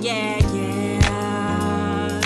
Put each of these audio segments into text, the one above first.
yeah, yeah.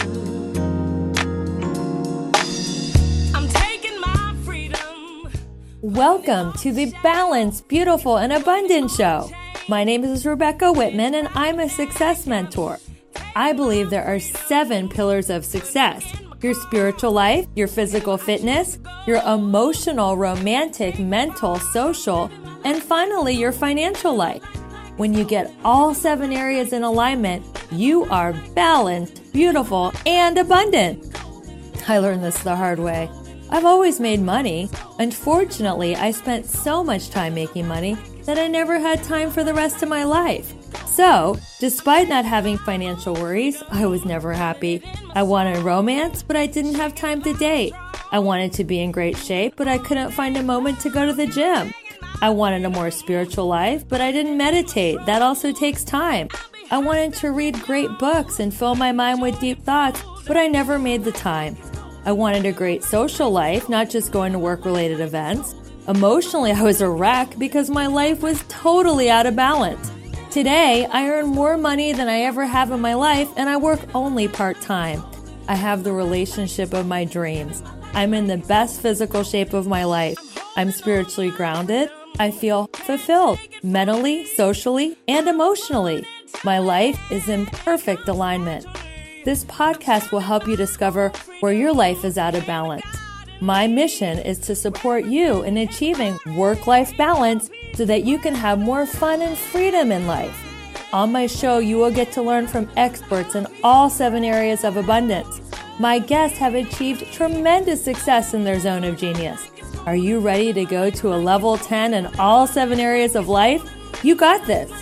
I'm taking my freedom. Welcome to the Balanced, Beautiful, and Abundant Show. My name is Rebecca Whitman, and I'm a success mentor. I believe there are 7 pillars of success: your spiritual life, your physical fitness, your emotional, romantic, mental, social, and finally, your financial life. When you get all 7 areas in alignment, you are balanced, beautiful, and abundant. I learned this the hard way. I've always made money. Unfortunately, I spent so much time making money that I never had time for the rest of my life. So, despite not having financial worries, I was never happy. I wanted romance, but I didn't have time to date. I wanted to be in great shape, but I couldn't find a moment to go to the gym. I wanted a more spiritual life, but I didn't meditate. That also takes time. I wanted to read great books and fill my mind with deep thoughts, but I never made the time. I wanted a great social life, not just going to work-related events. Emotionally, I was a wreck because my life was totally out of balance. Today, I earn more money than I ever have in my life, and I work only part-time. I have the relationship of my dreams. I'm in the best physical shape of my life. I'm spiritually grounded. I feel fulfilled mentally, socially, and emotionally. My life is in perfect alignment. This podcast will help you discover where your life is out of balance. My mission is to support you in achieving work-life balance so that you can have more fun and freedom in life. On my show, you will get to learn from experts in all 7 areas of abundance. My guests have achieved tremendous success in their zone of genius. Are you ready to go to a level 10 in all 7 areas of life? You got this.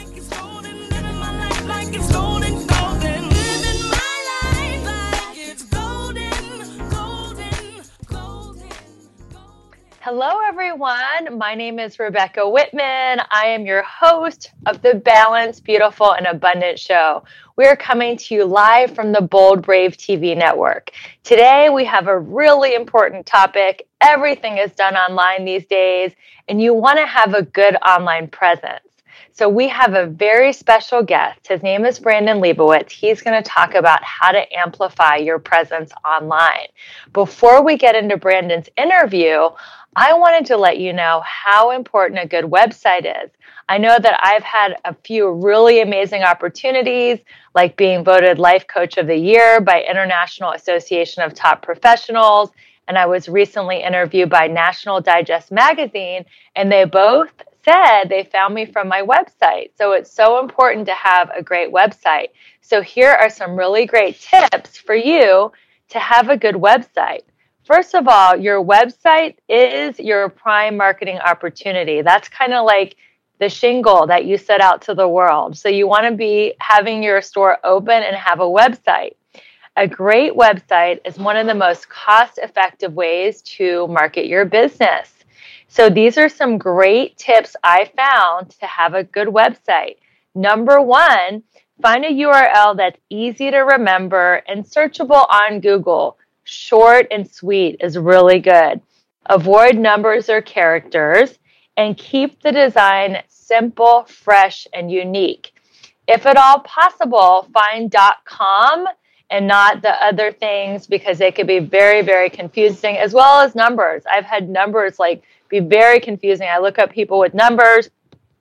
Hello, everyone. My name is Rebecca Whitman. I am your host of the Balanced, Beautiful, and Abundant Show. We are coming to you live from the Bold Brave TV network. Today, we have a really important topic. Everything is done online these days, and you want to have a good online presence. So we have a very special guest. His name is Brandon Leibowitz. He's going to talk about how to amplify your presence online. Before we get into Brandon's interview, I wanted to let you know how important a good website is. I know that I've had a few really amazing opportunities, like being voted Life Coach of the Year by International Association of Top Professionals, and I was recently interviewed by National Digest magazine, and they both said they found me from my website. So it's so important to have a great website. So here are some really great tips for you to have a good website. First of all, your website is your prime marketing opportunity. That's kind of like the shingle that you set out to the world. So you want to be having your store open and have a website. A great website is one of the most cost-effective ways to market your business. So these are some great tips I found to have a good website. Number 1, find a URL that's easy to remember and searchable on Google. Short and sweet is really good. Avoid numbers or characters and keep the design simple, fresh, and unique. If at all possible, find .com and not the other things because they could be very, very confusing, as well as numbers. I've had numbers be very confusing. I look up people with numbers.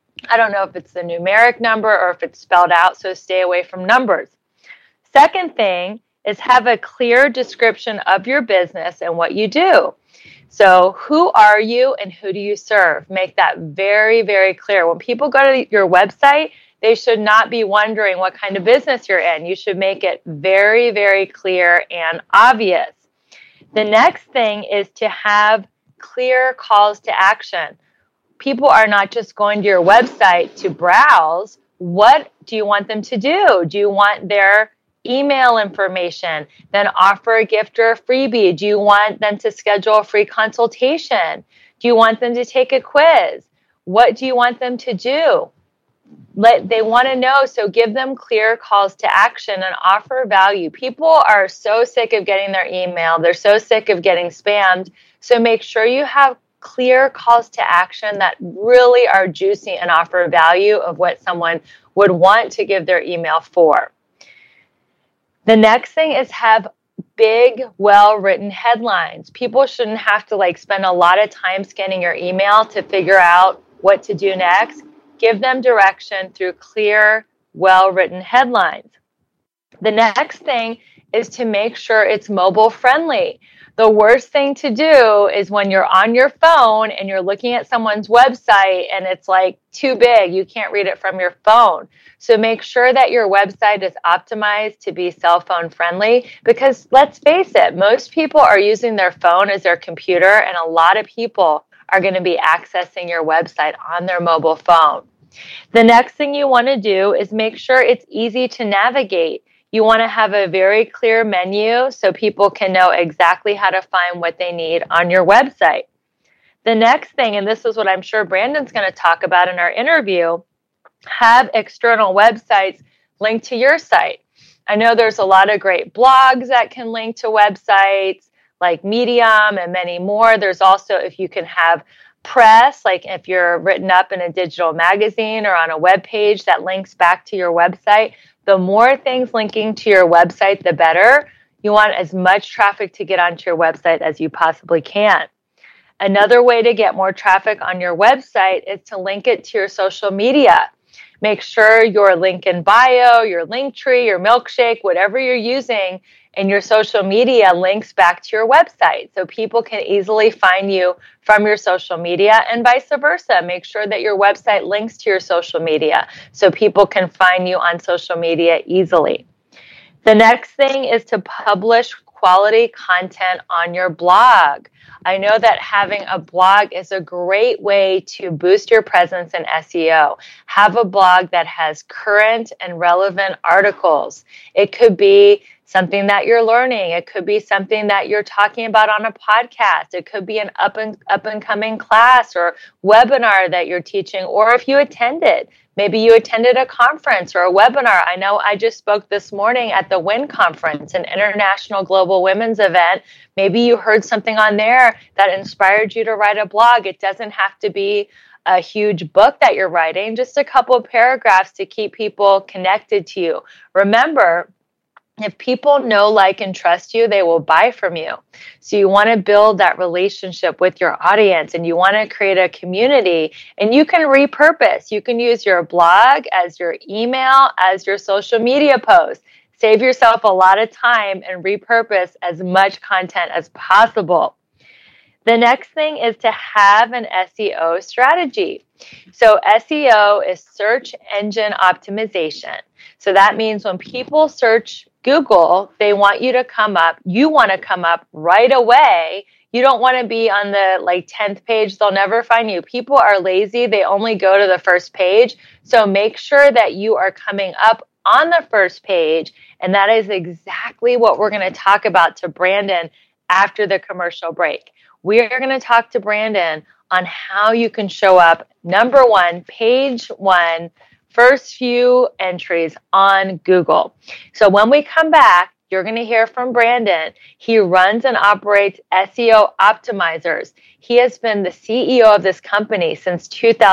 I don't know if it's the numeric number or if it's spelled out, so stay away from numbers. Second thing is have a clear description of your business and what you do. So who are you and who do you serve? Make that very, very clear. When people go to your website, they should not be wondering what kind of business you're in. You should make it very, very clear and obvious. The next thing is to have clear calls to action. People are not just going to your website to browse. What do you want them to do? Do you want their email information, then offer a gift or a freebie? Do you want them to schedule a free consultation? Do you want them to take a quiz? What do you want them to do? They want to know, so give them clear calls to action and offer value. People are so sick of getting their email. They're so sick of getting spammed. So make sure you have clear calls to action that really are juicy and offer value of what someone would want to give their email for. The next thing is have big, well-written headlines. People shouldn't have to spend a lot of time scanning your email to figure out what to do next. Give them direction through clear, well-written headlines. The next thing is to make sure it's mobile friendly. The worst thing to do is when you're on your phone and you're looking at someone's website and it's too big, you can't read it from your phone. So make sure that your website is optimized to be cell phone friendly, because let's face it, most people are using their phone as their computer, and a lot of people are going to be accessing your website on their mobile phone. The next thing you want to do is make sure it's easy to navigate. You want to have a very clear menu so people can know exactly how to find what they need on your website. The next thing, and this is what I'm sure Brandon's going to talk about in our interview, have external websites linked to your site. I know there's a lot of great blogs that can link to websites like Medium and many more. There's also, if you can have press, like if you're written up in a digital magazine or on a web page that links back to your website. The more things linking to your website, the better. You want as much traffic to get onto your website as you possibly can. Another way to get more traffic on your website is to link it to your social media. Make sure your link in bio, your link tree, your milkshake, whatever you're using in your social media links back to your website so people can easily find you from your social media, and vice versa. Make sure that your website links to your social media so people can find you on social media easily. The next thing is to publish quality content on your blog. I know that having a blog is a great way to boost your presence in SEO. Have a blog that has current and relevant articles. It could be something that you're learning. It could be something that you're talking about on a podcast. It could be an up and coming class or webinar that you're teaching, or if you attended. Maybe you attended a conference or a webinar. I know I just spoke this morning at the WIN conference, an International Global Women's event. Maybe you heard something on there that inspired you to write a blog. It doesn't have to be a huge book that you're writing, just a couple of paragraphs to keep people connected to you. Remember, if people know, like, and trust you, they will buy from you. So you want to build that relationship with your audience, and you want to create a community, and you can repurpose. You can use your blog as your email, as your social media post. Save yourself a lot of time and repurpose as much content as possible. The next thing is to have an SEO strategy. So SEO is search engine optimization. So that means when people search Google, they want you to come up. You want to come up right away. You don't want to be on the 10th page. They'll never find you. People are lazy. They only go to the first page. So make sure that you are coming up on the first page. And that is exactly what we're going to talk about to Brandon after the commercial break. We are going to talk to Brandon on how you can show up, number one, page one, first few entries on Google. So when we come back, you're going to hear from Brandon. He runs and operates SEO Optimizers. He has been the CEO of this company since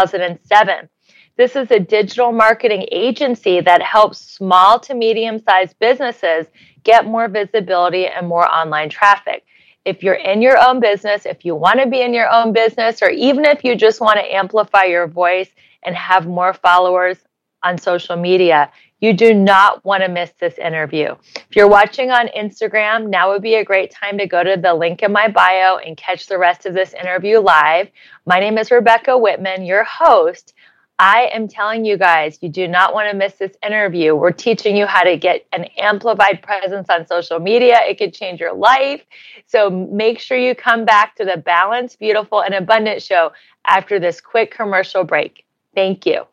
2007. This is a digital marketing agency that helps small to medium-sized businesses get more visibility and more online traffic. If you're in your own business, if you want to be in your own business, or even if you just want to amplify your voice and have more followers on social media, you do not want to miss this interview. If you're watching on Instagram, now would be a great time to go to the link in my bio and catch the rest of this interview live. My name is Rebecca Whitman, your host. I am telling you guys, you do not want to miss this interview. We're teaching you how to get an amplified presence on social media. It could change your life. So make sure you come back to the Balanced, Beautiful, and Abundant show after this quick commercial break. Thank you.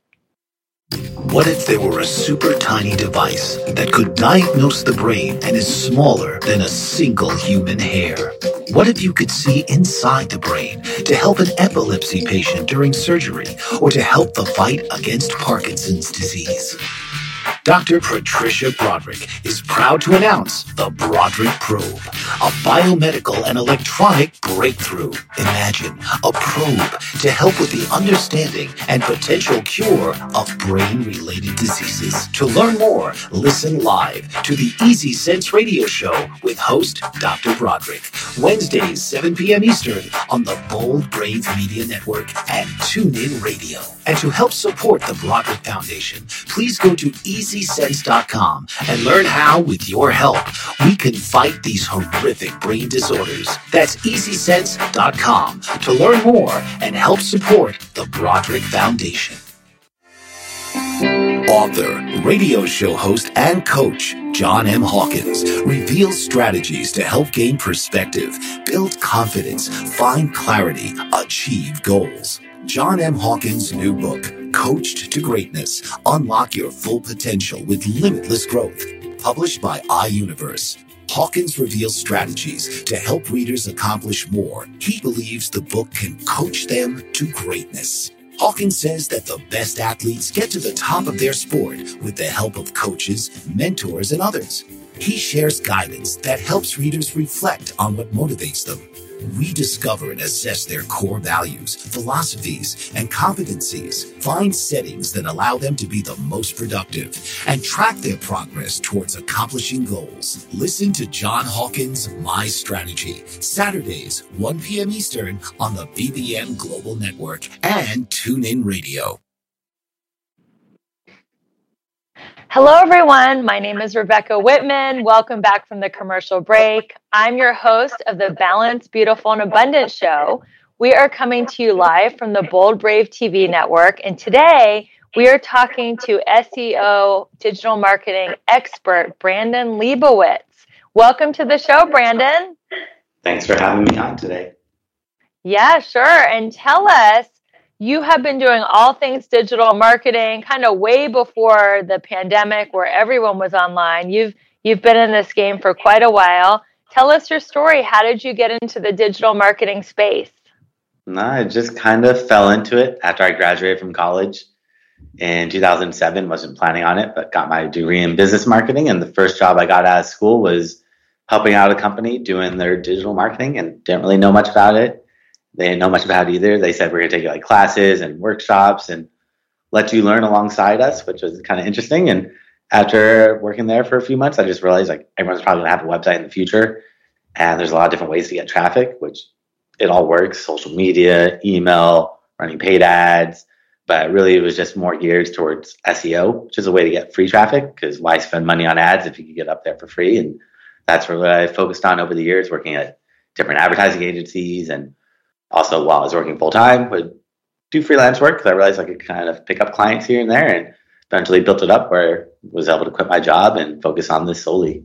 What if there were a super tiny device that could diagnose the brain and is smaller than a single human hair? What if you could see inside the brain to help an epilepsy patient during surgery or to help the fight against Parkinson's disease? Dr. Patricia Broderick is proud to announce the Broderick Probe, a biomedical and electronic breakthrough. Imagine a probe to help with the understanding and potential cure of brain-related diseases. To learn more, listen live to the Easy Sense Radio Show with host Dr. Broderick, Wednesdays, 7 p.m. Eastern on the Bold Brave Media Network and TuneIn Radio. And to help support the Broderick Foundation, please go to EasySense.com and learn how, with your help, we can fight these horrific brain disorders. That's EasySense.com to learn more and help support the Broderick Foundation. Author, radio show host, and coach John M. Hawkins reveals strategies to help gain perspective, build confidence, find clarity, achieve goals. John M. Hawkins' new book, Coached to Greatness, Unlock Your Full Potential with Limitless Growth, published by iUniverse. Hawkins reveals strategies to help readers accomplish more. He believes the book can coach them to greatness. Hawkins says that the best athletes get to the top of their sport with the help of coaches, mentors, and others. He shares guidance that helps readers reflect on what motivates them, rediscover and assess their core values, philosophies, and competencies, find settings that allow them to be the most productive, and track their progress towards accomplishing goals. Listen to John Hawkins' My Strategy, Saturdays, 1 p.m. Eastern on the BBM Global Network and TuneIn Radio. Hello, everyone. My name is Rebecca Whitman. Welcome back from the commercial break. I'm your host of the Balanced, Beautiful, and Abundant Show. We are coming to you live from the Bold Brave TV network. And today we are talking to SEO digital marketing expert, Brandon Leibowitz. Welcome to the show, Brandon. Thanks for having me on today. Yeah, sure. And tell us, you have been doing all things digital marketing kind of way before the pandemic where everyone was online. You've been in this game for quite a while. Tell us your story. How did you get into the digital marketing space? No, I just kind of fell into it after I graduated from college in 2007. Wasn't planning on it, but got my degree in business marketing. And the first job I got out of school was helping out a company doing their digital marketing and didn't really know much about it. They didn't know much about it either. They said, we're going to take you like classes and workshops and let you learn alongside us, which was kind of interesting. And after working there for a few months, I just realized like everyone's probably going to have a website in the future. And there's a lot of different ways to get traffic, which it all works. Social media, email, running paid ads. But really it was just more geared towards SEO, which is a way to get free traffic because why spend money on ads if you could get up there for free? And that's what I focused on over the years, working at different advertising agencies, and also, while I was working full-time, would do freelance work because I realized I could kind of pick up clients here and there, and eventually built it up where I was able to quit my job and focus on this solely.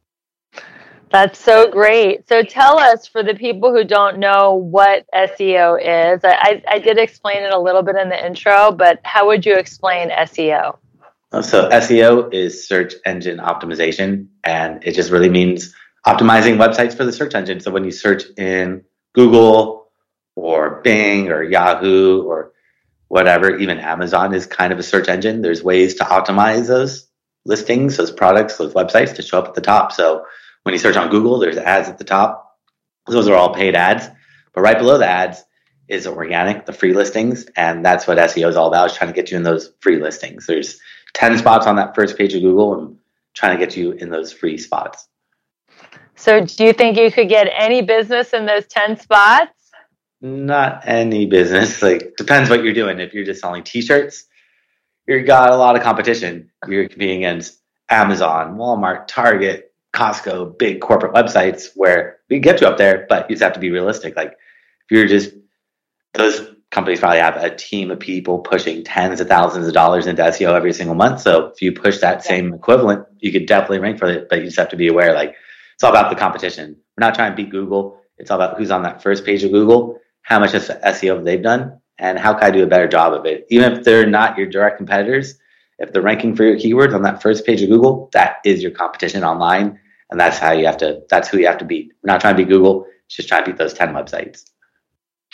That's so great. So tell us, for the people who don't know what SEO is, I did explain it a little bit in the intro, but how would you explain SEO? So SEO is search engine optimization, and it just really means optimizing websites for the search engine. So when you search in Google or Bing or Yahoo or whatever, even Amazon is kind of a search engine. There's ways to optimize those listings, those products, those websites to show up at the top. So when you search on Google, there's ads at the top. Those are all paid ads. But right below the ads is organic, the free listings. And that's what SEO is all about, is trying to get you in those free listings. There's 10 spots on that first page of Google and trying to get you in those free spots. So do you think you could get any business in those 10 spots? Not any business. Like, depends what you're doing. If you're just selling t-shirts, you've got a lot of competition. You're competing against Amazon, Walmart, Target, Costco, big corporate websites where we can get you up there, but you just have to be realistic. Like, if you're just, those companies probably have a team of people pushing tens of thousands of dollars into SEO every single month. So if you push that same equivalent, you could definitely rank for it, but you just have to be aware, like, it's all about the competition. We're not trying to beat Google. It's all about who's on that first page of Google, how much SEO they've done, and how can I do a better job of it. Even if they're not your direct competitors, if they're ranking for your keywords on that first page of Google, that is your competition online. And that's who you have to beat. We're not trying to beat Google, it's just trying to beat those 10 websites.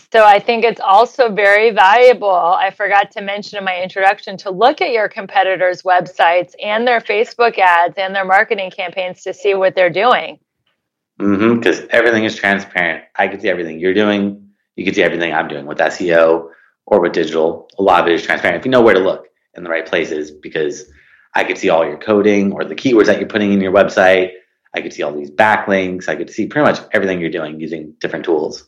So I think it's also very valuable. I forgot to mention in my introduction to look at your competitors' websites and their Facebook ads and their marketing campaigns to see what they're doing. Because everything is transparent. I can see everything you're doing. You can see everything I'm doing with SEO or with digital. A lot of it is transparent if you know where to look in the right places, because I could see all your coding or the keywords that you're putting in your website. I could see all these backlinks. I could see pretty much everything you're doing using different tools.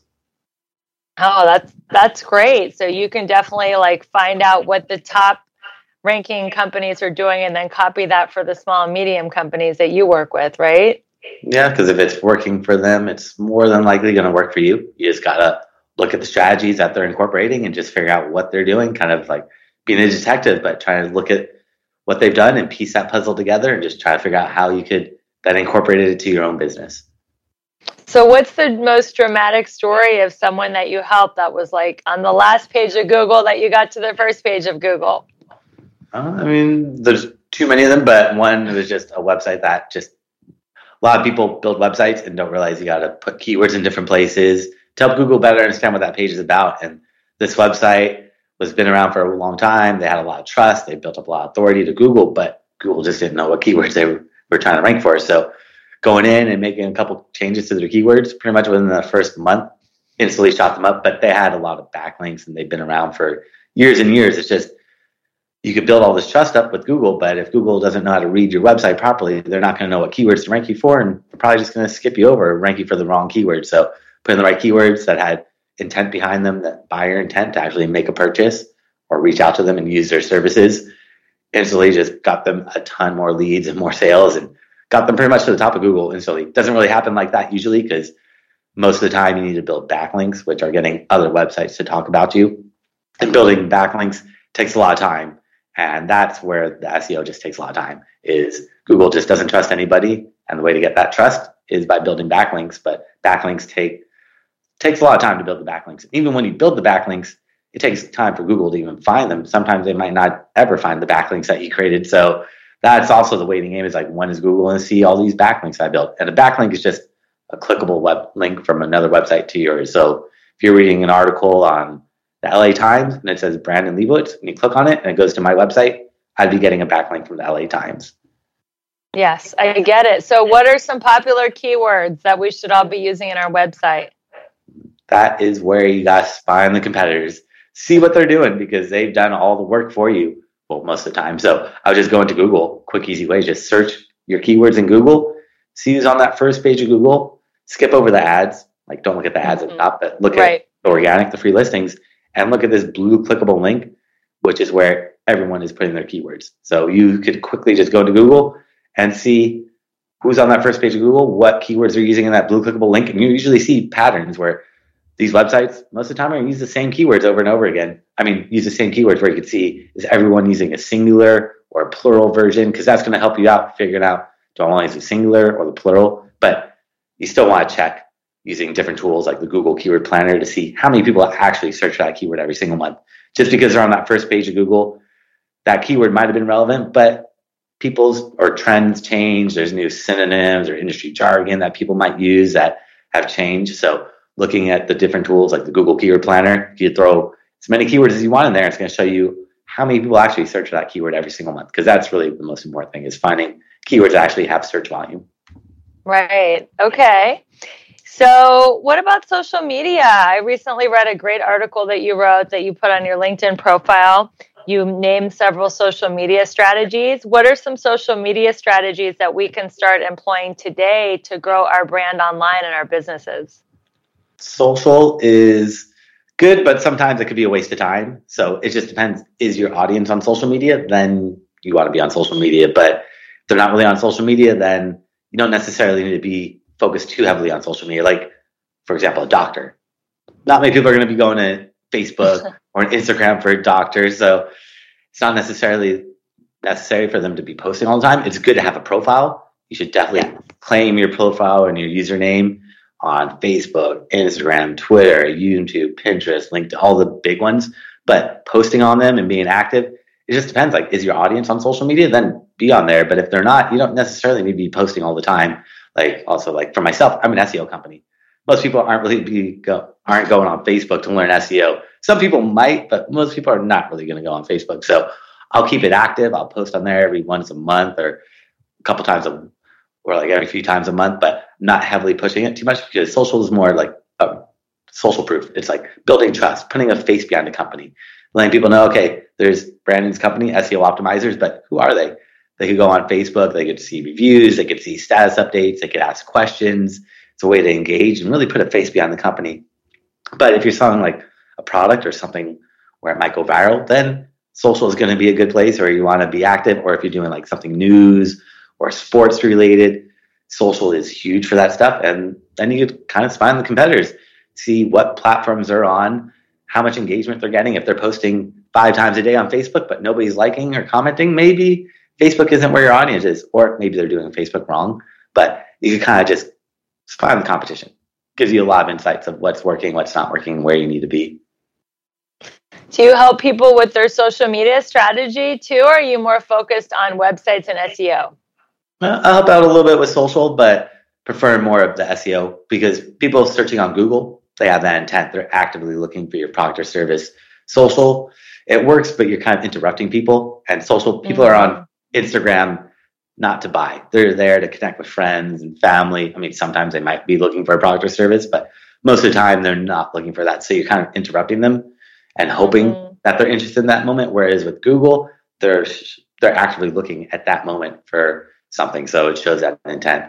Oh, that's great. So you can definitely like find out what the top ranking companies are doing and then copy that for the small and medium companies that you work with, right? Yeah, because if it's working for them, it's more than likely going to work for you. You just got to look at the strategies that they're incorporating and just figure out what they're doing, kind of like being a detective, but trying to look at what they've done and piece that puzzle together and just try to figure out how you could then incorporate it into your own business. So what's the most dramatic story of someone that you helped that was like on the last page of Google that you got to the first page of Google? I mean, there's too many of them, but one was just a website that just a lot of people build websites and don't realize you got to put keywords in different places to help Google better understand what that page is about. And this website was been around for a long time. They had a lot of trust. They built up a lot of authority to Google, but Google just didn't know what keywords they were trying to rank for. So going in and making a couple changes to their keywords pretty much within the first month instantly shot them up. But they had a lot of backlinks and they've been around for years and years. It's just you could build all this trust up with Google, but if Google doesn't know how to read your website properly, they're not going to know what keywords to rank you for, and they're probably just going to skip you over or rank you for the wrong keywords. So put in the right keywords that had intent behind them, that buyer intent to actually make a purchase or reach out to them and use their services, instantly just got them a ton more leads and more sales and got them pretty much to the top of Google instantly. It doesn't really happen like that usually, because most of the time you need to build backlinks, which are getting other websites to talk about you. And building backlinks takes a lot of time. And that's where the SEO just takes a lot of time, is Google just doesn't trust anybody. And the way to get that trust is by building backlinks. But backlinks takes a lot of time to build the backlinks. Even when you build the backlinks, it takes time for Google to even find them. Sometimes they might not ever find the backlinks that you created. So that's also the waiting game, is like, when is Google going to see all these backlinks I built? And a backlink is just a clickable web link from another website to yours. So if you're reading an article on the LA Times and it says Brandon Leibowitz, and you click on it and it goes to my website, I'd be getting a backlink from the LA Times. Yes, I get it. So what are some popular keywords that we should all be using in our website? That is where you got to spy on the competitors, see what they're doing, because they've done all the work for you. Well, most of the time. So I would just go into Google, quick, easy way, just search your keywords in Google, see who's on that first page of Google, skip over the ads, like don't look at the ads at the top, but look at the organic, the free listings, and look at this blue clickable link, which is where everyone is putting their keywords. So you could quickly just go to Google and see who's on that first page of Google, what keywords they're using in that blue clickable link. And you usually see patterns where these websites, most of the time, are use the same keywords over and over again. I mean, use the same keywords where you can see, is everyone using a singular or a plural version? Because that's going to help you out figuring out, do I want to use the singular or the plural? But you still want to check using different tools like the Google Keyword Planner to see how many people actually search that keyword every single month. Just because they're on that first page of Google, that keyword might have been relevant, but people's or trends change. There's new synonyms or industry jargon that people might use that have changed. So looking at the different tools like the Google Keyword Planner, if you throw as many keywords as you want in there, it's going to show you how many people actually search for that keyword every single month. Because that's really the most important thing, is finding keywords that actually have search volume. Right. Okay. So what about social media? I recently read a great article that you wrote that you put on your LinkedIn profile. You named several social media strategies. What are some social media strategies that we can start employing today to grow our brand online and our businesses? Social is good, but sometimes it could be a waste of time. So it just depends. Is your audience on social media? Then you want to be on social media. But if they're not really on social media, then you don't necessarily need to be focused too heavily on social media. Like, for example, a doctor. Not many people are going to be going to Facebook or Instagram for a doctor. So it's not necessarily necessary for them to be posting all the time. It's good to have a profile. You should definitely claim your profile and your username on Facebook, Instagram, Twitter, YouTube, Pinterest, LinkedIn, all the big ones. But posting on them and being active, it just depends. Like, is your audience on social media? Then be on there. But if they're not, you don't necessarily need to be posting all the time. Like, also, like for myself, I'm an SEO company. most people aren't aren't going on Facebook to learn SEO. Some people might, but most people are not really going to go on Facebook. So I'll keep it active. I'll post on there every once a month or a couple times or like every few times a month, but not heavily pushing it too much because social is more like social proof. It's like building trust, putting a face behind a company, letting people know, okay, there's Brandon's company, SEO Optimizers, but who are they? They could go on Facebook, they could see reviews, they could see status updates, they could ask questions. It's a way to engage and really put a face behind the company. But if you're selling like a product or something where it might go viral, then social is going to be a good place, or you want to be active, or if you're doing like something news or sports related, social is huge for that stuff. And then you could kind of find the competitors, see what platforms they're on, how much engagement they're getting. If they're posting 5 times a day on Facebook, but nobody's liking or commenting, maybe Facebook isn't where your audience is, or maybe they're doing Facebook wrong. But you can kind of just find the competition. Gives you a lot of insights of what's working, what's not working, where you need to be. Do you help people with their social media strategy too, or are you more focused on websites and SEO? I'll help out a little bit with social, but prefer more of the SEO because people searching on Google, they have that intent. They're actively looking for your product or service. Social, it works, but you're kind of interrupting people. And social, people are on Instagram not to buy. They're there to connect with friends and family. I mean, sometimes they might be looking for a product or service, but most of the time they're not looking for that. So you're kind of interrupting them and hoping that they're interested in that moment. Whereas with Google, they're actively looking at that moment for something. So it shows that intent.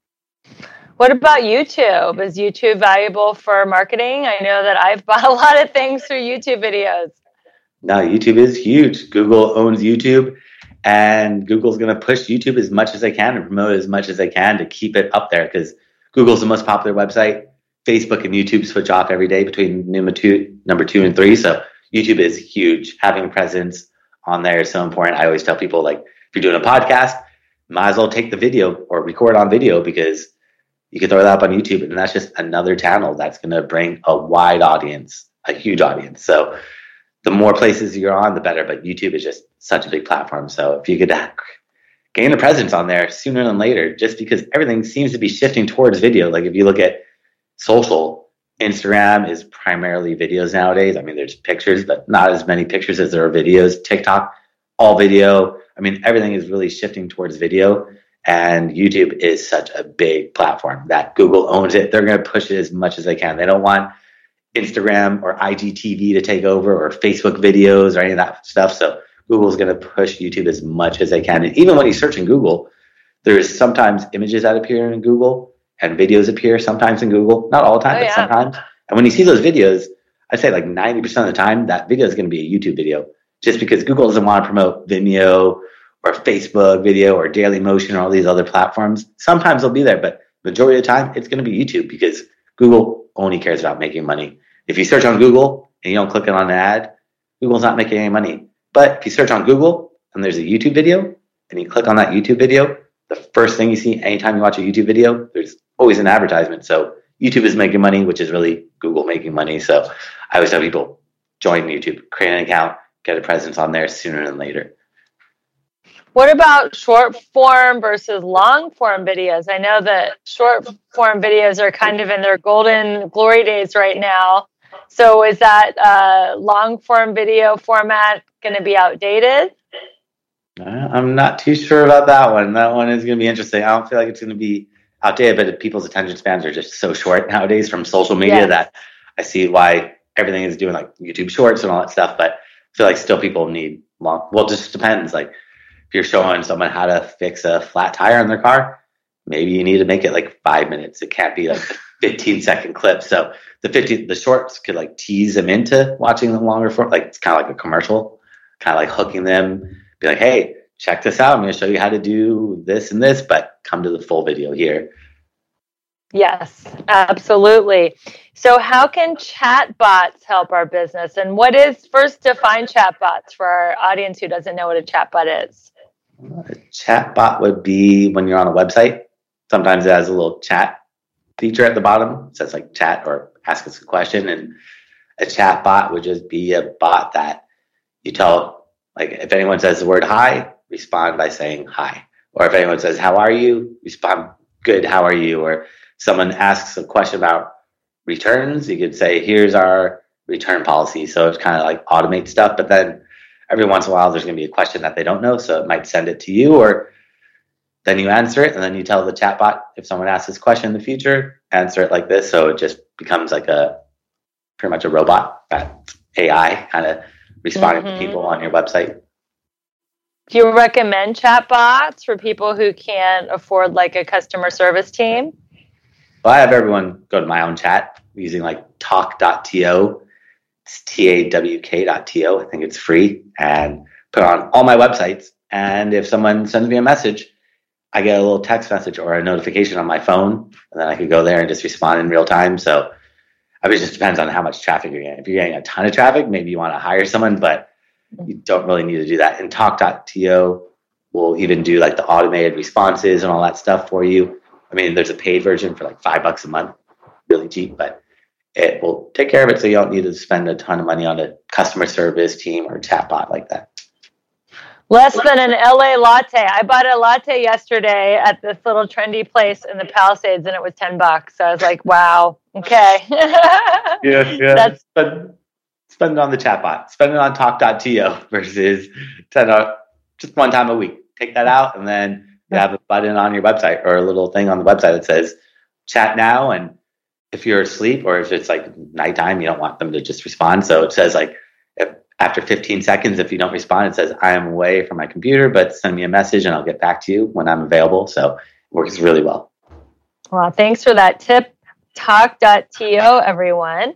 What about YouTube? Is YouTube valuable for marketing? I know that I've bought a lot of things through YouTube videos. No, YouTube is huge. Google owns YouTube, and Google's going to push YouTube as much as they can and promote it as much as they can to keep it up there because Google's the most popular website. Facebook and YouTube switch off every day between number 2 and 3. So YouTube is huge. Having a presence on there is so important. I always tell people, like, if you're doing a podcast, might as well take the video or record on video because you can throw that up on YouTube, and that's just another channel that's going to bring a wide audience, a huge audience. So the more places you're on, the better. But YouTube is just such a big platform. So if you could gain a presence on there sooner than later, just because everything seems to be shifting towards video. Like if you look at social, Instagram is primarily videos nowadays. I mean, there's pictures, but not as many pictures as there are videos. TikTok, all video. I mean, everything is really shifting towards video. And YouTube is such a big platform that Google owns it. They're going to push it as much as they can. They don't want Instagram or IGTV to take over or Facebook videos or any of that stuff. So Google's going to push YouTube as much as they can. And even when you search in Google, there's sometimes images that appear in Google and videos appear sometimes in Google. Not all the time, but sometimes. And when you see those videos, I'd say like 90% of the time, that video is going to be a YouTube video just because Google doesn't want to promote Vimeo or Facebook video or Dailymotion or all these other platforms. Sometimes they'll be there, but majority of the time, it's going to be YouTube because Google only cares about making money. If you search on Google and you don't click on an ad, Google's not making any money. But if you search on Google and there's a YouTube video and you click on that YouTube video, the first thing you see anytime you watch a YouTube video, there's always an advertisement. So YouTube is making money, which is really Google making money. So I always tell people, join YouTube, create an account, get a presence on there sooner than later. What about short form versus long form videos? I know that short form videos are kind of in their golden glory days right now. So is that long form video format going to be outdated? I'm not too sure about that one. That one is going to be interesting. I don't feel like it's going to be outdated, but people's attention spans are just so short nowadays from social media that I see why everything is doing like YouTube shorts and all that stuff. But I feel like still people need long. Well, it just depends. Like if you're showing someone how to fix a flat tire on their car, maybe you need to make it like 5 minutes. It can't be like a 15-second clip. So the shorts could like tease them into watching the longer form. Like it's kind of like a commercial, kind of like hooking them. Be like, hey, check this out. I'm going to show you how to do this and this, but come to the full video here. Yes, absolutely. So how can chatbots help our business? And what is, first define chatbots for our audience who doesn't know what a chatbot is? A chatbot would be when you're on a website. Sometimes it has a little chat feature at the bottom. It says like chat or ask us a question. And a chatbot would just be a bot that you tell, like if anyone says the word hi, respond by saying hi. Or if anyone says, how are you? Respond, good, how are you? Or someone asks a question about returns. You could say, here's our return policy. So it's kind of like automate stuff. But then every once in a while, there's going to be a question that they don't know. So it might send it to you, or then you answer it. And then you tell the chatbot, if someone asks this question in the future, answer it like this. So it just becomes like pretty much a robot, that AI kind of responding to people on your website. Do you recommend chatbots for people who can't afford like a customer service team? Well, I have everyone go to my own chat using like talk.to. It's TAWK.to. I think it's free, and put on all my websites. And if someone sends me a message, I get a little text message or a notification on my phone, and then I can go there and just respond in real time. So I mean, it just depends on how much traffic you're getting. If you're getting a ton of traffic, maybe you want to hire someone, but you don't really need to do that. And talk.to will even do like the automated responses and all that stuff for you. I mean, there's a paid version for like $5 a month, really cheap, but it will take care of it. So you don't need to spend a ton of money on a customer service team or chatbot like that. Less than an LA latte. I bought a latte yesterday at this little trendy place in the Palisades, and it was $10. So I was like, wow, okay. Yeah. Spend it on the chatbot. Spend it on talk.to versus spend it just one time a week. Take that out, and then you have a button on your website or a little thing on the website that says chat now. And if you're asleep or if it's like nighttime, you don't want them to just respond. So it says like, after 15 seconds, if you don't respond, it says, I am away from my computer, but send me a message and I'll get back to you when I'm available. So it works really well. Well, thanks for that tip. Talk.to, everyone.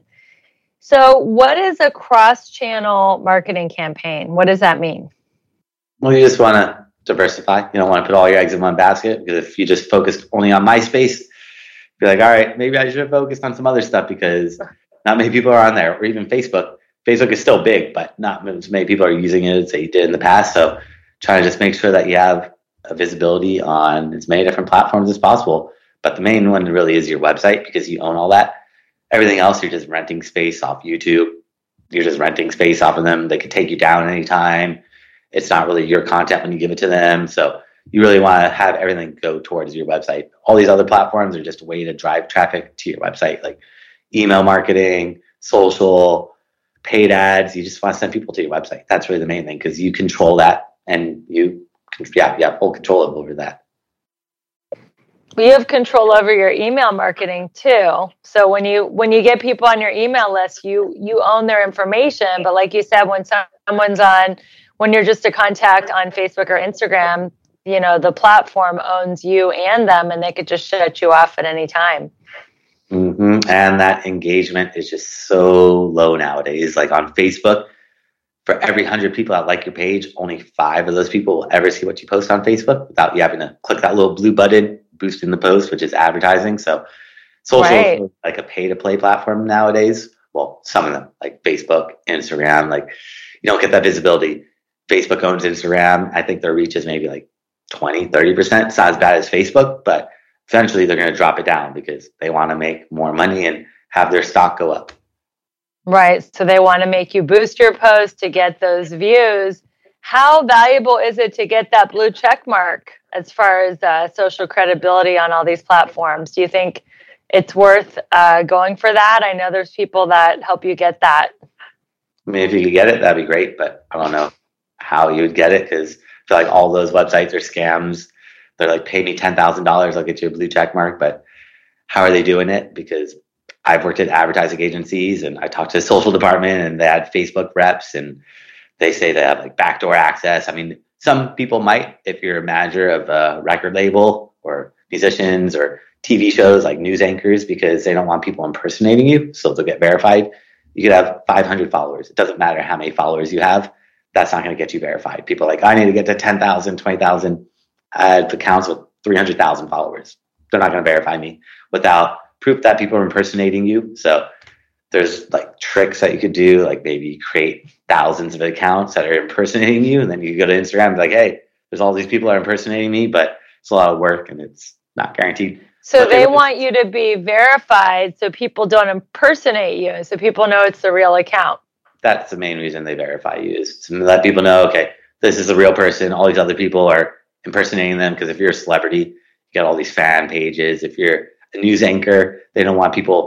So what is a cross-channel marketing campaign? What does that mean? Well, you just want to diversify. You don't want to put all your eggs in one basket, because if you just focused only on MySpace, you're like, all right, maybe I should have focused on some other stuff because not many people are on there, or even Facebook. Facebook is still big, but not as many people are using it as they did in the past. So try to just make sure that you have a visibility on as many different platforms as possible. But the main one really is your website, because you own all that. Everything else, you're just renting space off YouTube. You're just renting space off of them. They could take you down anytime. It's not really your content when you give it to them. So you really want to have everything go towards your website. All these other platforms are just a way to drive traffic to your website, like email marketing, social, paid ads. You just want to send people to your website. That's really the main thing, because you control that, and you have full control over that. You have control over your email marketing too. So when you get people on your email list, you own their information. But like you said, when you're just a contact on Facebook or Instagram, the platform owns you and them, and they could just shut you off at any time. Mm-hmm. And that engagement is just so low nowadays. Like on Facebook, for every 100 people that like your page, only 5 of those people will ever see what you post on Facebook without you having to click that little blue button, boosting the post, which is advertising. So social is like a pay-to-play platform nowadays. Well, some of them, like Facebook, Instagram, like you don't get that visibility. Facebook owns Instagram. I think their reach is maybe like 20, 30%. It's not as bad as Facebook, but eventually they're going to drop it down because they want to make more money and have their stock go up. Right. So they want to make you boost your post to get those views. How valuable is it to get that blue check mark as far as social credibility on all these platforms? Do you think it's worth going for that? I know there's people that help you get that. I mean, if you could get it, that'd be great, but I don't know how you would get it, because I feel like all those websites are scams. They're like, pay me $10,000, I'll get you a blue check mark. But how are they doing it? Because I've worked at advertising agencies, and I talked to the social department, and they had Facebook reps, and they say they have like backdoor access. I mean, some people might, if you're a manager of a record label or musicians or TV shows, like news anchors, because they don't want people impersonating you, so they'll get verified. You could have 500 followers. It doesn't matter how many followers you have. That's not going to get you verified. People are like, I need to get to 10,000, 20,000. I have accounts with 300,000 followers. They're not going to verify me without proof that people are impersonating you. So there's like tricks that you could do, like maybe create thousands of accounts that are impersonating you. And then you go to Instagram and be like, hey, there's all these people that are impersonating me, but it's a lot of work and it's not guaranteed. So they want you to be verified so people don't impersonate you, so people know it's the real account. That's the main reason they verify you, is to let people know, okay, this is a real person. All these other people are impersonating them, because if you're a celebrity, you get all these fan pages. If you're a news anchor, they don't want people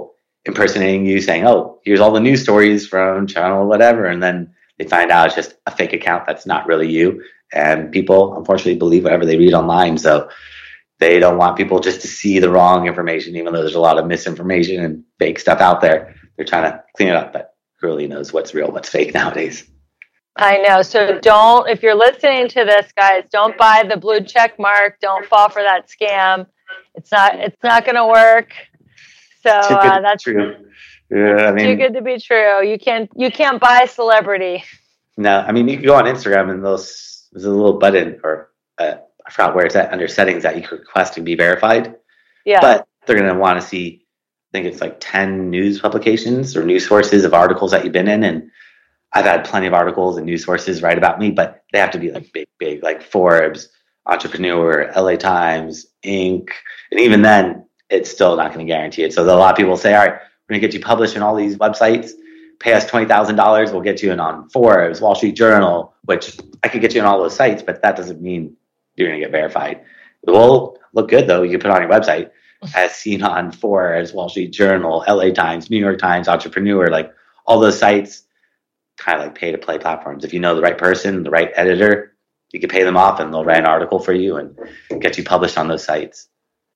impersonating you, saying, "Oh, here's all the news stories from channel whatever," and then they find out it's just a fake account that's not really you. And people unfortunately believe whatever they read online, so they don't want people just to see the wrong information, even though there's a lot of misinformation and fake stuff out there. They're trying to clean it up, but who really knows what's real, what's fake nowadays? I know. So don't, if you're listening to this, guys, don't buy the blue check mark. Don't fall for that scam. It's not going to work. So that's true. Yeah, I mean, too good to be true. You can't buy a celebrity. No, I mean, you can go on Instagram and there's a little button, or I forgot where it's at, under settings, that you can request to be verified. Yeah. But they're going to want to see, I think it's like 10 news publications or news sources of articles that you've been in. And I've had plenty of articles and news sources write about me, but they have to be like big, like Forbes, Entrepreneur, LA Times, Inc. And even then, it's still not going to guarantee it. So a lot of people say, all right, we're going to get you published in all these websites. Pay us $20,000. We'll get you in on Forbes, Wall Street Journal, which I could get you in all those sites, but that doesn't mean you're going to get verified. It will look good, though. You can put it on your website as seen on Forbes, Wall Street Journal, LA Times, New York Times, Entrepreneur, like all those sites, kind of like pay to play platforms. If you know the right person, the right editor, you can pay them off and they'll write an article for you and get you published on those sites.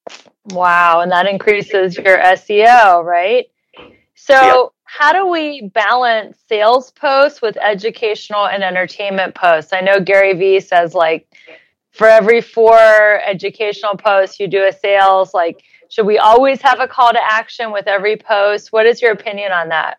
Wow. And that increases your SEO, right? So Yeah. How do we balance sales posts with educational and entertainment posts? I know Gary Vee says, like, for every 4 educational posts, you do a sales. Like, should we always have a call to action with every post? What is your opinion on that?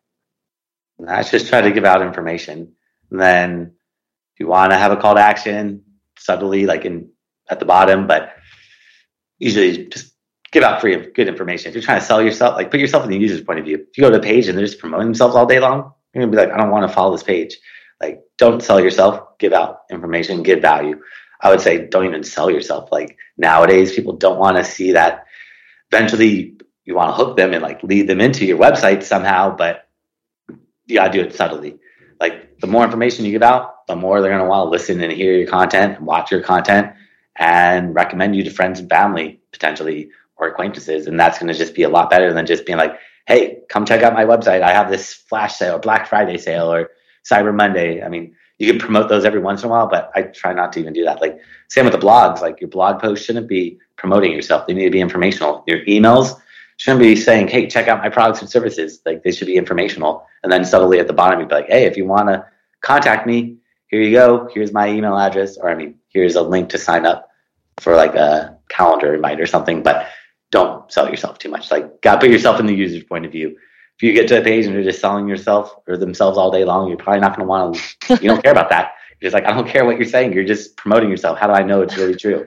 I just try to give out information. And then if you want to have a call to action, subtly, like at the bottom, but usually just give out free good information. If you're trying to sell yourself, like, put yourself in the user's point of view. If you go to a page and they're just promoting themselves all day long, you're going to be like, I don't want to follow this page. Like, don't sell yourself, give out information, give value. I would say don't even sell yourself. Like, nowadays, people don't want to see that. Eventually, you want to hook them and like lead them into your website somehow, but you got to do it subtly. Like, the more information you give out, the more they're going to want to listen and hear your content and watch your content and recommend you to friends and family, potentially, or acquaintances. And that's going to just be a lot better than just being like, hey, come check out my website. I have this flash sale, Black Friday sale, or Cyber Monday. I mean, you can promote those every once in a while, but I try not to even do that. Like, same with the blogs. Like, your blog posts shouldn't be promoting yourself. They need to be informational. Your emails shouldn't be saying, hey, check out my products and services. Like, they should be informational. And then subtly at the bottom, you'd be like, hey, if you want to contact me, here you go. Here's my email address. Or, I mean, here's a link to sign up for like a calendar invite or something. But don't sell yourself too much. Like, got to put yourself in the user's point of view. If you get to a page and they're just selling yourself or themselves all day long, you're probably not going to want to, you don't care about that. You're just like, I don't care what you're saying. You're just promoting yourself. How do I know it's really true?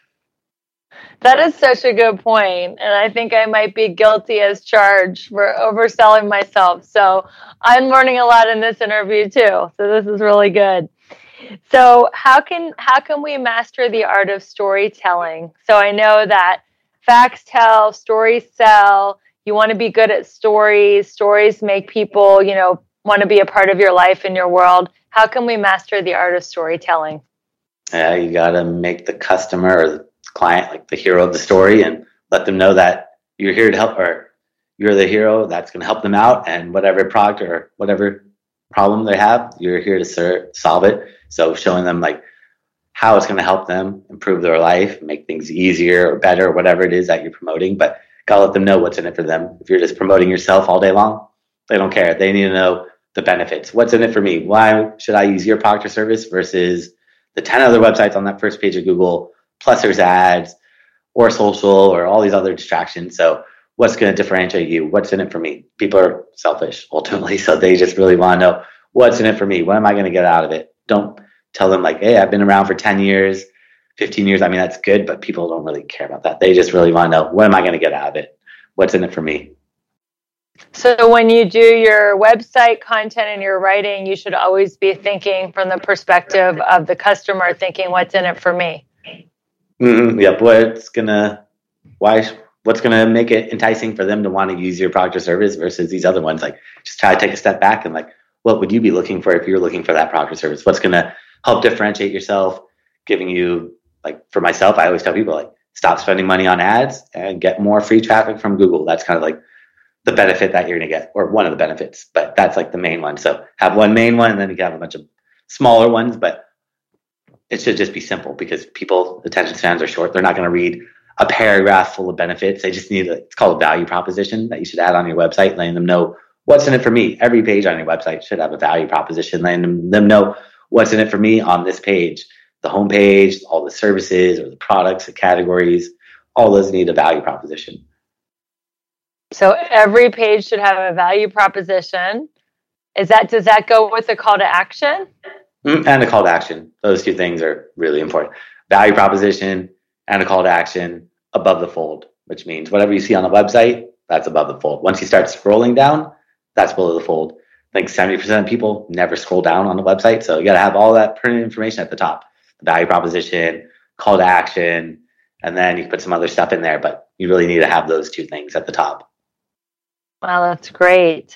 That is such a good point. And I think I might be guilty as charged for overselling myself. So I'm learning a lot in this interview too. So this is really good. So how can we master the art of storytelling? So I know that facts tell, stories sell. You want to be good at stories. Stories make people, want to be a part of your life and your world. How can we master the art of storytelling? Yeah, you got to make the customer or the client like the hero of the story and let them know that you're here to help, or you're the hero that's going to help them out, and whatever product or whatever problem they have, you're here to solve it. So showing them like how it's going to help them improve their life, make things easier or better, or whatever it is that you're promoting, but gotta let them know what's in it for them. If you're just promoting yourself all day long, they don't care. They need to know the benefits. What's in it for me? Why should I use your product or service versus the 10 other websites on that first page of Google, plus there's ads or social or all these other distractions. So what's going to differentiate you? What's in it for me? People are selfish ultimately. So they just really want to know what's in it for me. What am I going to get out of it? Don't tell them like, hey, I've been around for 10 years, 15 years. I mean, that's good, but people don't really care about that. They just really want to know, what am I going to get out of it? What's in it for me? So when you do your website content and your writing, you should always be thinking from the perspective of the customer, thinking what's in it for me. Mm-hmm. Yep. What's gonna make it enticing for them to want to use your product or service versus these other ones? Like, just try to take a step back and like, what would you be looking for if you're looking for that product or service? What's gonna help differentiate yourself? Giving you, like, for myself, I always tell people like, stop spending money on ads and get more free traffic from Google. That's kind of like the benefit that you're going to get, or one of the benefits, but that's like the main one. So have one main one, and then you can have a bunch of smaller ones, but it should just be simple because people attention spans are short. They're not going to read a paragraph full of benefits. They just need it's called a value proposition that you should add on your website, letting them know what's in it for me. Every page on your website should have a value proposition, letting them know what's in it for me on this page, the homepage, all the services or the products, the categories, all those need a value proposition. So every page should have a value proposition. Does that go with the call to action? And a call to action. Those two things are really important. Value proposition and a call to action above the fold, which means whatever you see on the website, that's above the fold. Once you start scrolling down, that's below the fold. I think 70% of people never scroll down on the website. So you got to have all that printed information at the top. The value proposition, call to action, and then you can put some other stuff in there, but you really need to have those two things at the top. Wow, that's great.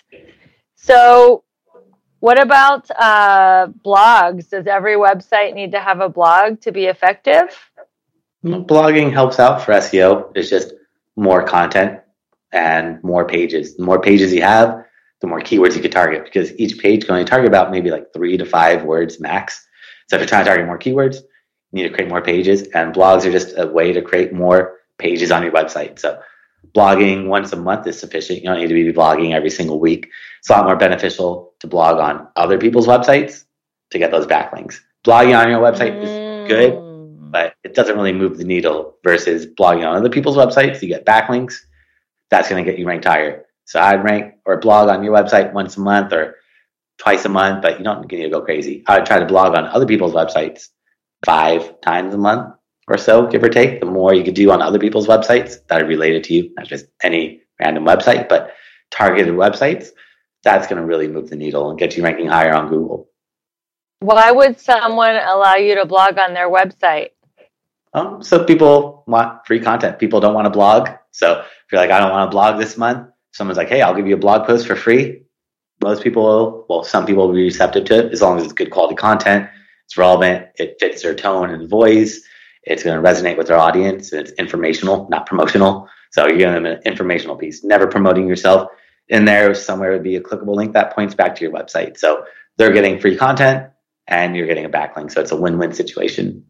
So what about blogs? Does every website need to have a blog to be effective? Blogging helps out for SEO. It's just more content and more pages. The more pages you have, the more keywords you can target, because each page can only target about maybe like 3 to 5 words max. So if you're trying to target more keywords, you need to create more pages, and blogs are just a way to create more pages on your website. So blogging once a month is sufficient. You don't need to be blogging every single week. It's a lot more beneficial to blog on other people's websites to get those backlinks. Blogging on your website is good, but it doesn't really move the needle versus blogging on other people's websites. You get backlinks. That's going to get you ranked higher. So I'd rank or blog on your website once a month or twice a month, but you don't need to go crazy. I would try to blog on other people's websites 5 times a month or so, give or take. The more you could do on other people's websites that are related to you, not just any random website, but targeted websites, that's going to really move the needle and get you ranking higher on Google. Why would someone allow you to blog on their website? So people want free content. People don't want to blog. So if you're like, I don't want to blog this month, someone's like, hey, I'll give you a blog post for free. Most people, some people will be receptive to it as long as it's good quality content, it's relevant, it fits their tone and voice, it's going to resonate with their audience, and it's informational, not promotional. So you're giving them an informational piece, never promoting yourself. In there somewhere would be a clickable link that points back to your website. So they're getting free content and you're getting a backlink. So it's a win-win situation.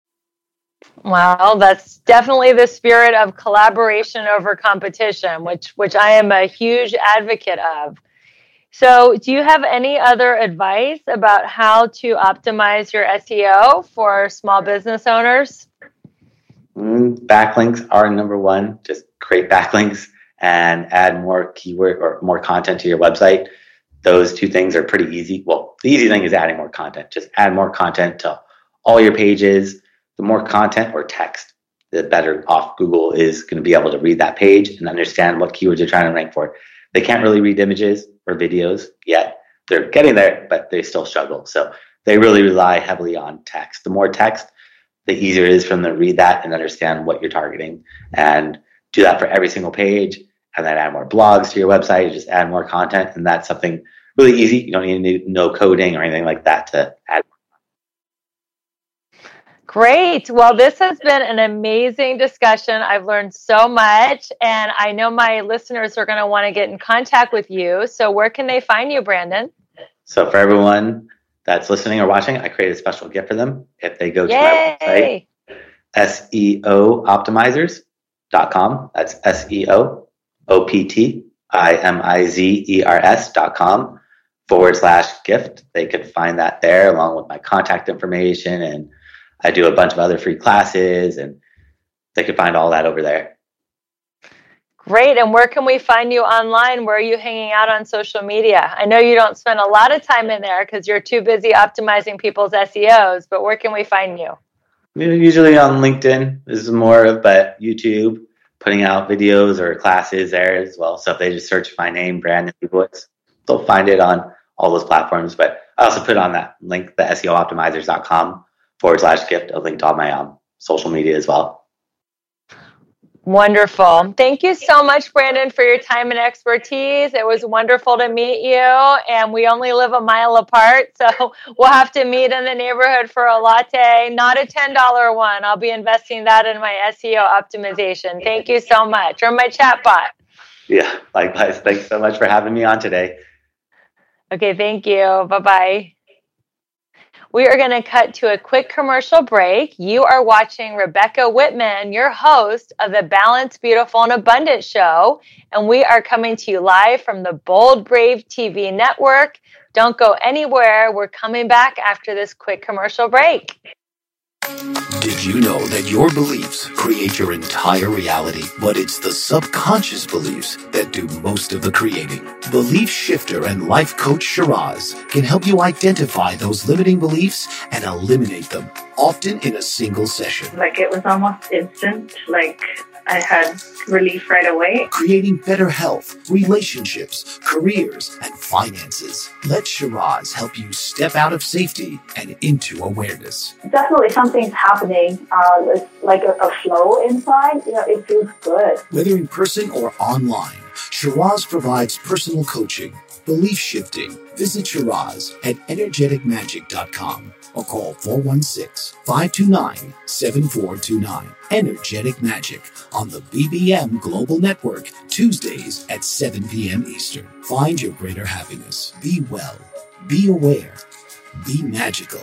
Wow, that's definitely the spirit of collaboration over competition, which I am a huge advocate of. So do you have any other advice about how to optimize your SEO for small business owners? Backlinks are number one. Just create backlinks and add more keyword or more content to your website. Those two things are pretty easy. Well, the easy thing is adding more content. Just add more content to all your pages. The more content or text, the better off Google is going to be able to read that page and understand what keywords you're trying to rank for. They can't really read images or videos yet. They're getting there, but they still struggle. So they really rely heavily on text. The more text, the easier it is for them to read that and understand what you're targeting, and do that for every single page. And then add more blogs to your website, just add more content. And that's something really easy. You don't need to know coding or anything like that to add. Great. Well, this has been an amazing discussion. I've learned so much, and I know my listeners are going to want to get in contact with you. So where can they find you, Brandon? So for everyone that's listening or watching, I created a special gift for them. If they go to my website, SEOoptimizers.com. That's SEOoptimizers.com/gift. They could find that there along with my contact information, and I do a bunch of other free classes, and they could find all that over there. Great. And where can we find you online? Where are you hanging out on social media? I know you don't spend a lot of time in there because you're too busy optimizing people's SEOs, but where can we find you? Usually on LinkedIn is more of, but YouTube, putting out videos or classes there as well. So if they just search my name, Brandon Leibowitz, they'll find it on all those platforms. But I also put on that link, the SEOoptimizers.com/gift, a link to all my social media as well. Wonderful. Thank you so much, Brandon, for your time and expertise. It was wonderful to meet you, and we only live a mile apart, so we'll have to meet in the neighborhood for a latte, not a $10 one. I'll be investing that in my SEO optimization. Thank you so much, or my chatbot. Yeah, likewise. Thanks so much for having me on today. Okay, thank you. Bye-bye. We are going to cut to a quick commercial break. You are watching Rebecca Whitman, your host of the Balanced, Beautiful, and Abundant show, and we are coming to you live from the Bold Brave TV network. Don't go anywhere. We're coming back after this quick commercial break. Did you know that your beliefs create your entire reality, but it's the subconscious beliefs that do most of the creating? Belief shifter and life coach Shiraz can help you identify those limiting beliefs and eliminate them, often in a single session. Like it was almost instant, like I had relief right away. Creating better health, relationships, careers, and finances. Let Shiraz help you step out of safety and into awareness. Definitely something's happening. It's like a flow inside. It feels good. Whether in person or online, Shiraz provides personal coaching, belief shifting. Visit Shiraz at energeticmagic.com or call 416-529-7429. Energetic Magic on the BBM Global Network, Tuesdays at 7 p.m. Eastern. Find your greater happiness. Be well. Be aware. Be magical.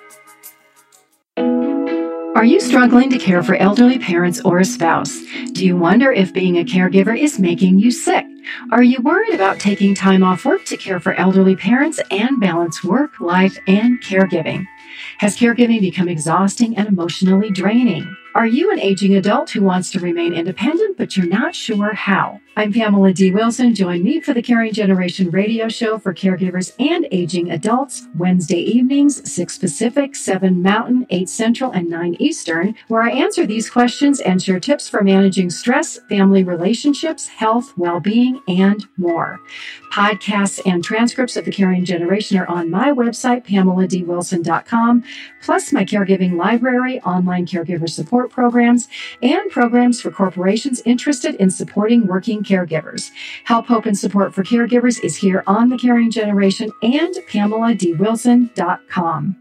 Are you struggling to care for elderly parents or a spouse? Do you wonder if being a caregiver is making you sick? Are you worried about taking time off work to care for elderly parents and balance work, life, and caregiving? Has caregiving become exhausting and emotionally draining? Are you an aging adult who wants to remain independent, but you're not sure how? I'm Pamela D. Wilson. Join me for the Caring Generation radio show for caregivers and aging adults, Wednesday evenings, 6 Pacific, 7 Mountain, 8 Central, and 9 Eastern, where I answer these questions and share tips for managing stress, family relationships, health, well-being, and more. Podcasts and transcripts of the Caring Generation are on my website, PamelaDWilson.com, plus my caregiving library, online caregiver support programs, and programs for corporations interested in supporting working caregivers. Help, hope, and support for caregivers is here on The Caring Generation and PamelaDWilson.com.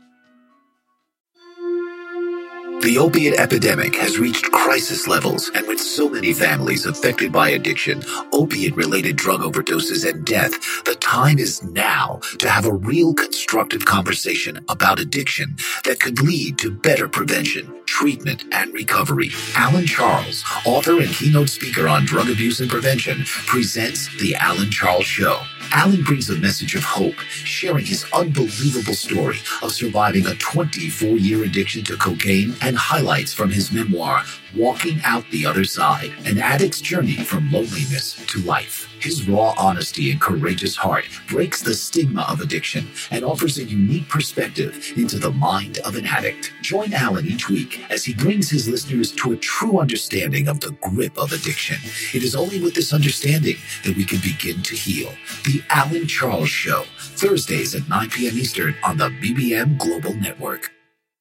The opiate epidemic has reached crisis levels, and with so many families affected by addiction, opiate-related drug overdoses, and death, the time is now to have a real constructive conversation about addiction that could lead to better prevention, treatment, and recovery. Alan Charles, author and keynote speaker on drug abuse and prevention, presents The Alan Charles Show. Alan brings a message of hope, sharing his unbelievable story of surviving a 24-year addiction to cocaine and highlights from his memoir, Walking Out the Other Side, an addict's journey from loneliness to life. His raw honesty and courageous heart breaks the stigma of addiction and offers a unique perspective into the mind of an addict. Join Alan each week as he brings his listeners to a true understanding of the grip of addiction. It is only with this understanding that we can begin to heal. The Alan Charles Show, Thursdays at 9 p.m. Eastern on the BBM Global Network.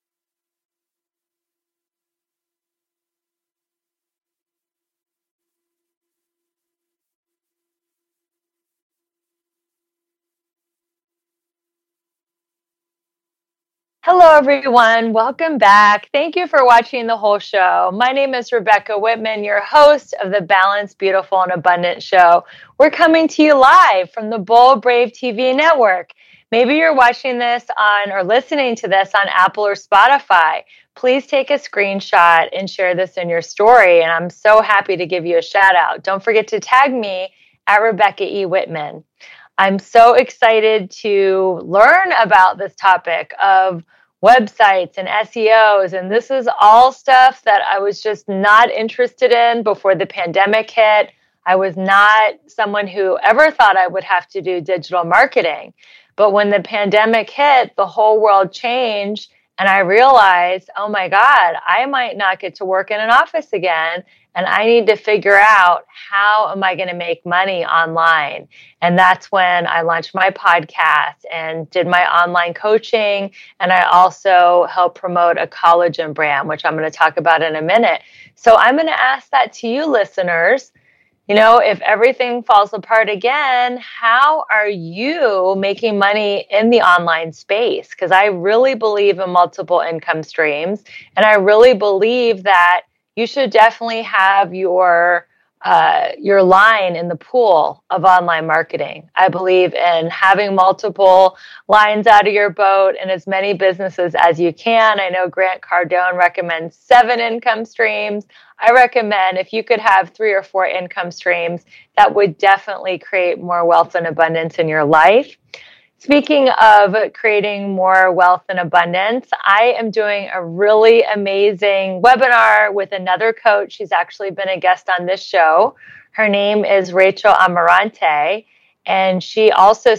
Hello, everyone. Welcome back. Thank you for watching the whole show. My name is Rebecca Whitman, your host of the Balanced, Beautiful, and Abundant show. We're coming to you live from the Bold Brave TV network. Maybe you're watching this on or listening to this on Apple or Spotify. Please take a screenshot and share this in your story. And I'm so happy to give you a shout out. Don't forget to tag me at Rebecca E. Whitman. I'm so excited to learn about this topic of websites and SEOs. And this is all stuff that I was just not interested in before the pandemic hit. I was not someone who ever thought I would have to do digital marketing. But when the pandemic hit, the whole world changed. And I realized, oh my God, I might not get to work in an office again. And I need to figure out, how am I going to make money online? And that's when I launched my podcast and did my online coaching. And I also helped promote a collagen brand, which I'm going to talk about in a minute. So I'm going to ask that to you listeners. You know, if everything falls apart again, how are you making money in the online space? Because I really believe in multiple income streams. And I really believe that you should definitely have your your line in the pool of online marketing. I believe in having multiple lines out of your boat and as many businesses as you can. I know Grant Cardone recommends 7 income streams. I recommend if you could have 3 or 4 income streams, that would definitely create more wealth and abundance in your life. Speaking of creating more wealth and abundance, I am doing a really amazing webinar with another coach. She's actually been a guest on this show. Her name is Rachel Amarante, and she also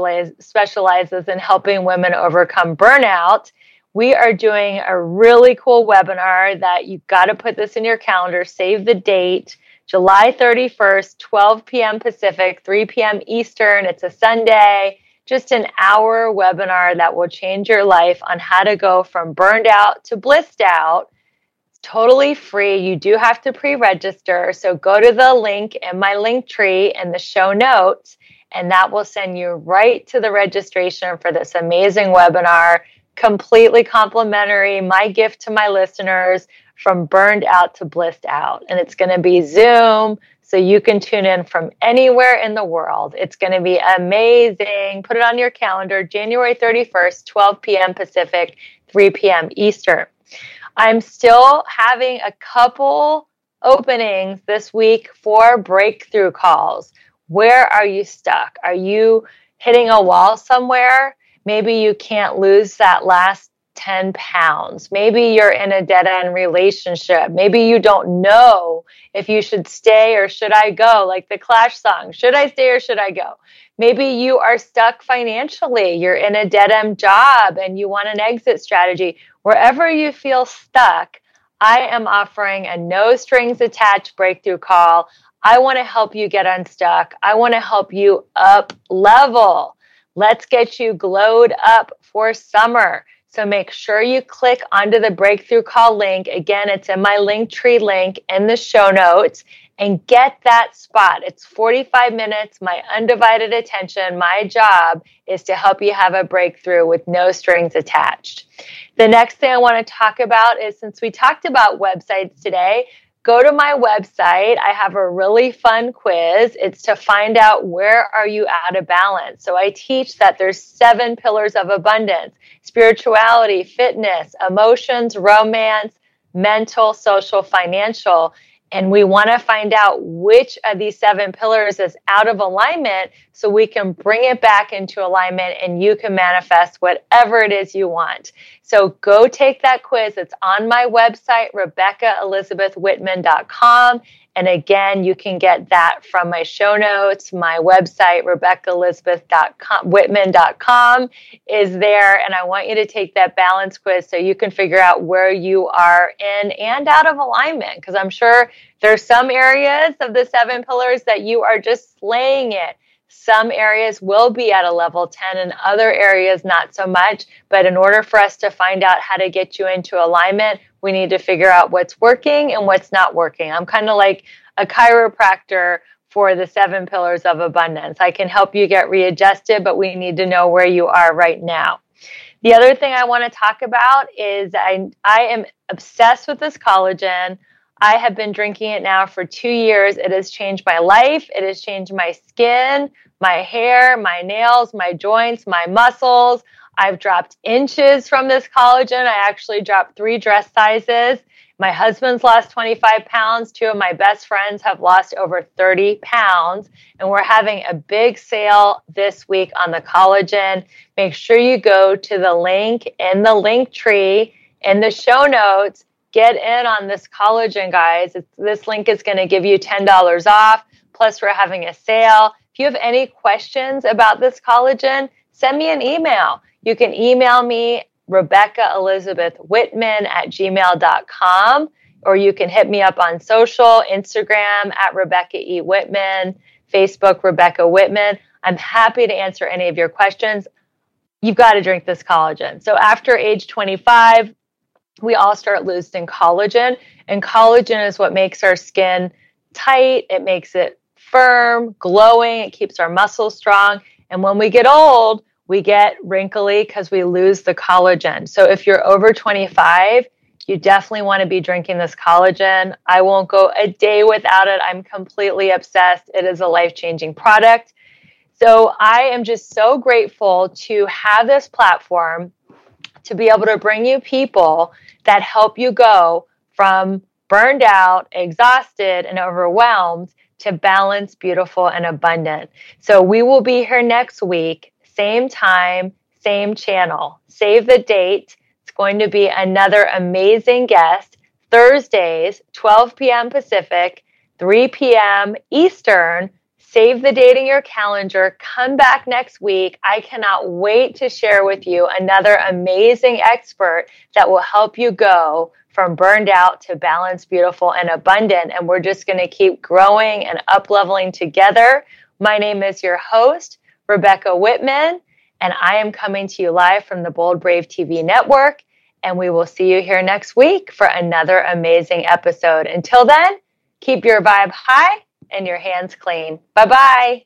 specializes in helping women overcome burnout. We are doing a really cool webinar that you've got to put this in your calendar, save the date, July 31st, 12 p.m. Pacific, 3 p.m. Eastern. It's a Sunday. Just an hour webinar that will change your life on how to go from burned out to blissed out. It's totally free. You do have to pre-register. So go to the link in my link tree in the show notes, and that will send you right to the registration for this amazing webinar, completely complimentary, my gift to my listeners, from burned out to blissed out. And it's going to be Zoom, so you can tune in from anywhere in the world. It's going to be amazing. Put it on your calendar, January 31st, 12 p.m. Pacific, 3 p.m. Eastern. I'm still having a couple openings this week for breakthrough calls. Where are you stuck? Are you hitting a wall somewhere? Maybe you can't lose that last 10 pounds. Maybe you're in a dead-end relationship. Maybe you don't know if you should stay or should I go, like the Clash song, should I stay or should I go? Maybe you are stuck financially. You're in a dead-end job and you want an exit strategy. Wherever you feel stuck, I am offering a no strings attached breakthrough call. I want to help you get unstuck. I want to help you up level. Let's get you glowed up for summer. So make sure you click onto the breakthrough call link. Again, it's in my link tree link in the show notes, and get that spot. It's 45 minutes, my undivided attention. My job is to help you have a breakthrough with no strings attached. The next thing I want to talk about is, since we talked about websites today, go to my website. I have a really fun quiz. It's to find out where are you out of balance. So I teach that there's 7 pillars of abundance: spirituality, fitness, emotions, romance, mental, social, financial. And we want to find out which of these 7 pillars is out of alignment so we can bring it back into alignment and you can manifest whatever it is you want. So go take that quiz. It's on my website, RebeccaElizabethWhitman.com. And again, you can get that from my show notes. My website, RebeccaElizabeth.Whitman.com, is there. And I want you to take that balance quiz so you can figure out where you are in and out of alignment. Because I'm sure there's some areas of the 7 pillars that you are just slaying it. Some areas will be at a level 10 and other areas not so much. But in order for us to find out how to get you into alignment, we need to figure out what's working and what's not working. I'm kind of like a chiropractor for the 7 pillars of abundance. I can help you get readjusted, but we need to know where you are right now. The other thing I want to talk about is I am obsessed with this collagen. I have been drinking it now for 2 years. It has changed my life. It has changed my skin, my hair, my nails, my joints, my muscles. I've dropped inches from this collagen. I actually dropped 3 dress sizes. My husband's lost 25 pounds. 2 of my best friends have lost over 30 pounds. And we're having a big sale this week on the collagen. Make sure you go to the link in the link tree in the show notes. Get in on this collagen, guys. This link is going to give you $10 off. Plus, we're having a sale. If you have any questions about this collagen, send me an email. You can email me, RebeccaElizabethWhitman@gmail.com, or you can hit me up on social, Instagram @RebeccaEWhitman, Facebook Rebecca Whitman. I'm happy to answer any of your questions. You've got to drink this collagen. So after age 25, we all start losing collagen, and collagen is what makes our skin tight. It makes it firm, glowing. It keeps our muscles strong. And when we get old, we get wrinkly because we lose the collagen. So if you're over 25, You definitely want to be drinking this collagen. I won't go a day without it. I'm completely obsessed. It is a life-changing product. So I am just so grateful to have this platform to be able to bring you people that help you go from burned out, exhausted, and overwhelmed to balanced, beautiful, and abundant. So we will be here next week, same time, same channel. Save the date. It's going to be another amazing guest, Thursdays, 12 p.m. Pacific, 3 p.m. Eastern. Save the date in your calendar. Come back next week. I cannot wait to share with you another amazing expert that will help you go from burned out to balanced, beautiful, and abundant. And we're just going to keep growing and up-leveling together. My name is your host, Rebecca Whitman, and I am coming to you live from the Bold Brave TV network. And we will see you here next week for another amazing episode. Until then, keep your vibe high and your hands clean. Bye-bye.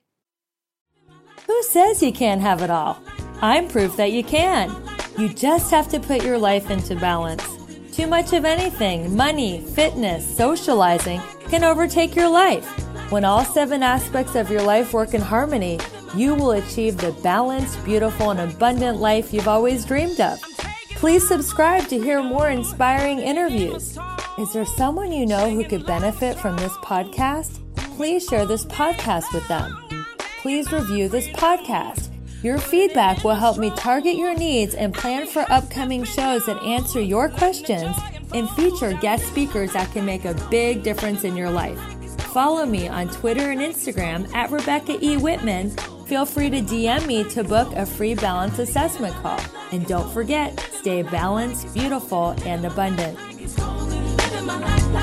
Who says you can't have it all? I'm proof that you can. You just have to put your life into balance. Too much of anything, money, fitness, socializing, can overtake your life. When all 7 aspects of your life work in harmony, you will achieve the balanced, beautiful, and abundant life you've always dreamed of. Please subscribe to hear more inspiring interviews. Is there someone you know who could benefit from this podcast? Please share this podcast with them. Please review this podcast. Your feedback will help me target your needs and plan for upcoming shows that answer your questions and feature guest speakers that can make a big difference in your life. Follow me on Twitter and Instagram at Rebecca E. Whitman. Feel free to DM me to book a free balance assessment call. And don't forget, stay balanced, beautiful, and abundant. Living my life.